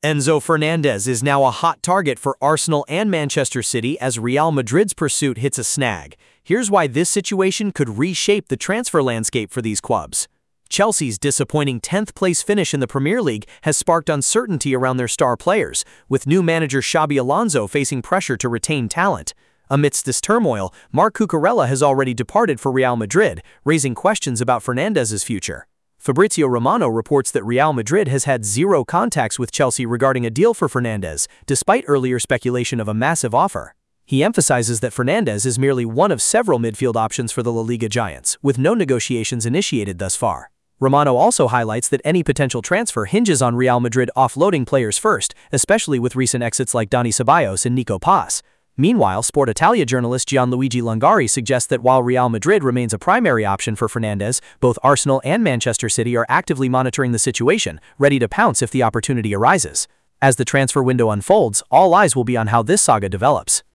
Enzo Fernandez is now a hot target for Arsenal and Manchester City as Real Madrid's pursuit hits a snag. Here's why this situation could reshape the transfer landscape for these clubs. Chelsea's disappointing 10th place finish in the Premier League has sparked uncertainty around their star players, with new manager Xabi Alonso facing pressure to retain talent. Amidst this turmoil, Marc Cucurella has already departed for Real Madrid, raising questions about Fernandez's future. Fabrizio Romano reports that Real Madrid has had zero contacts with Chelsea regarding a deal for Fernandez, despite earlier speculation of a massive offer. He emphasizes that Fernandez is merely one of several midfield options for the La Liga giants, with no negotiations initiated thus far. Romano also highlights that any potential transfer hinges on Real Madrid offloading players first, especially with recent exits like Dani Ceballos and Nico Paz. Meanwhile, Sport Italia journalist Gianluigi Lungari suggests that while Real Madrid remains a primary option for Fernandez, both Arsenal and Manchester City are actively monitoring the situation, ready to pounce if the opportunity arises. As the transfer window unfolds, all eyes will be on how this saga develops.